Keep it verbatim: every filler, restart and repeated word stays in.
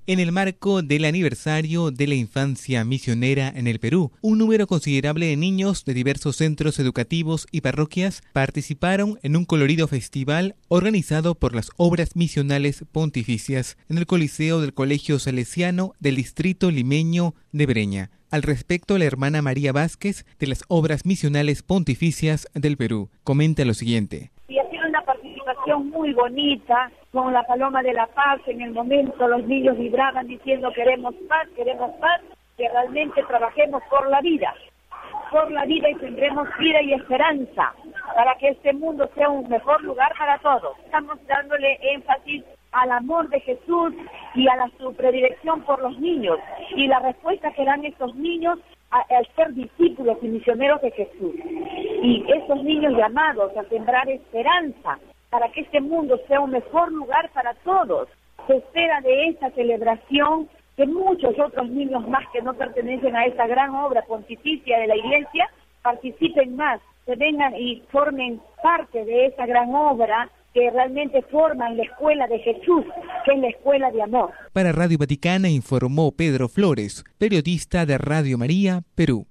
En el marco del aniversario de la infancia misionera en el Perú, un número considerable de niños de diversos centros educativos y parroquias participaron en un colorido festival organizado por las Obras Misionales Pontificias en el Coliseo del Colegio Salesiano del Distrito Limeño de Breña. Al respecto, la hermana María Vázquez, de las Obras Misionales Pontificias del Perú, comenta lo siguiente. Y ha sido una participación muy bonita, con la Paloma de la Paz. En el momento los niños vibraban diciendo queremos paz, queremos paz, que realmente trabajemos por la vida, por la vida y tendremos vida y esperanza, para que este mundo sea un mejor lugar para todos. Estamos dándole énfasis al amor de Jesús y a la su predilección por los niños, y la respuesta que dan estos niños al ser discípulos y misioneros de Jesús. Y esos niños llamados a sembrar esperanza para que este mundo sea un mejor lugar para todos. Se espera de esta celebración que muchos otros niños más que no pertenecen a esta gran obra pontificia de la Iglesia participen más, se vengan y formen parte de esa gran obra que realmente forman la escuela de Jesús, que es la escuela de amor. Para Radio Vaticana informó Pedro Flores, periodista de Radio María, Perú.